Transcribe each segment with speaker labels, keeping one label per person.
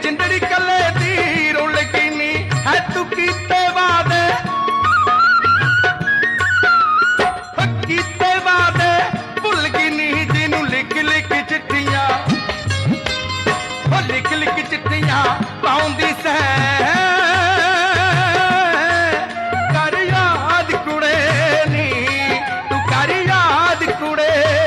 Speaker 1: जिंदड़ी कले दी रुल गिनी है तू कीते वादे भुल गिनी जिनू लिख लिख चिट्ठियां लिख लिख चिट्ठियां पाउंदी सह कर याद कुड़े नी तू कर याद कुड़े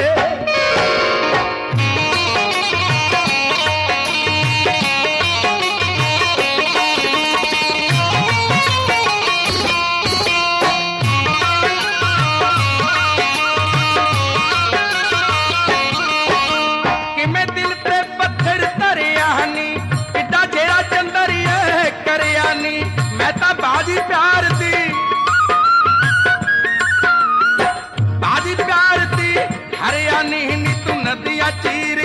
Speaker 1: बाजी प्यार दी हरियाणी नी तू नदियां चीर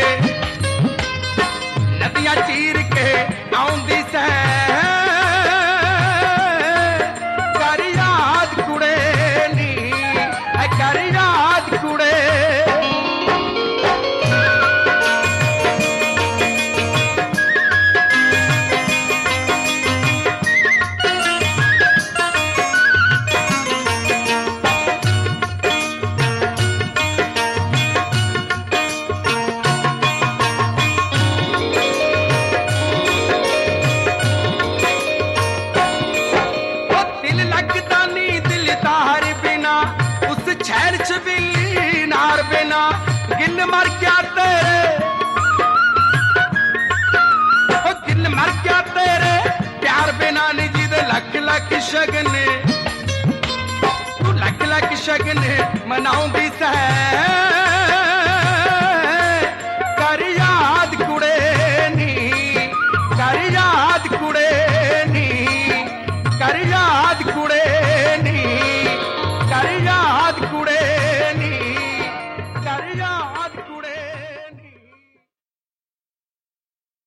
Speaker 1: के आउंदी सह कर याद कुड़े नी कर याद कुड़े शहर च बिल्ली नार बिना गिन मर गया तेरे गिन मर गया तेरे प्यार बिना नी जी दे लख लख शगने तू लख लख शगने मनाऊंदी सह